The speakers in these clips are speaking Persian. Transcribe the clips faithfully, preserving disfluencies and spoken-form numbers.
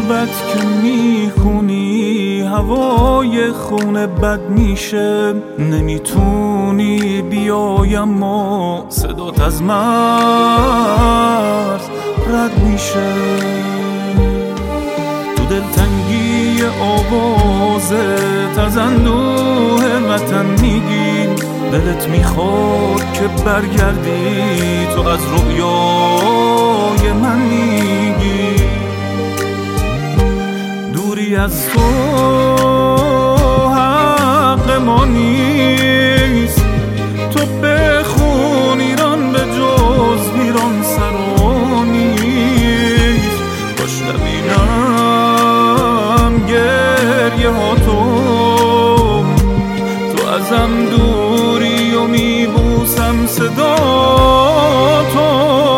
غربت که میخونی هوای خونه بد میشه، نمیتونی بیای اما صدات از مرز رد میشه. تو دلتنگی آوازت از اندوه وطن میگی، دلت میخواد که برگردی، تو از رویای من میگی. دوری از تو حق ما نیست، تو بخون ایران به جز ویران سرا نیست. باش نبینم گریه ها تو، تو ازم دوری و میبوسم صدا تو.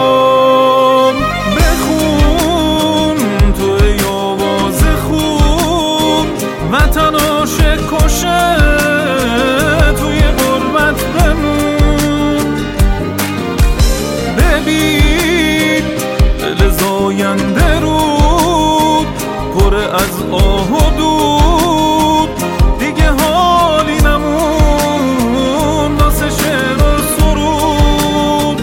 بخون تو ای آواز خون، وطن عاشق کشه توی غربت بمون. ببین دل زاینده رود پر از آه و دود، دیگه حالی نمون واسه شعر و سرود.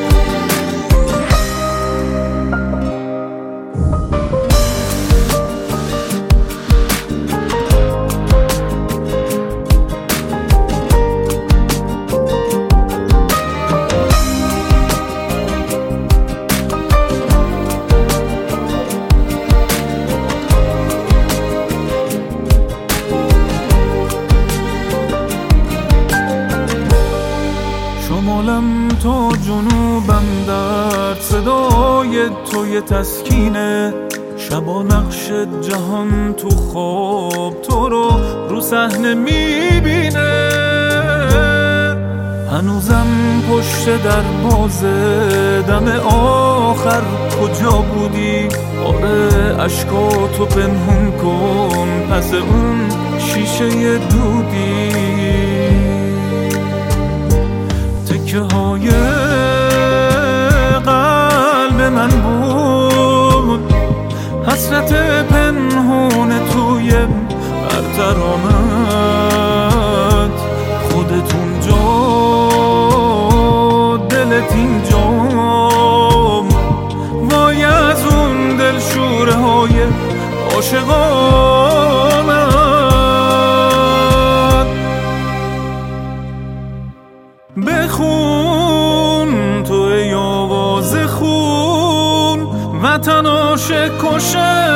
شمالم تا جنوبم در صدای توی تسکینه، شبا نقش جهان تو خواب تو رو رو صحنه میبینه. هنوزم پشت در بازه دم آخر کجا بودی؟ آره اشکاتو پنهون کن پس اون شیشه دودی. تکه های قلب من بود، حسرت پنهون توی هر ترانت. خودت اونجا دلت اینجا، وای از اون دل شوره های عاشقانت. بخون تو ای آواز خون، وطن عاشق کشه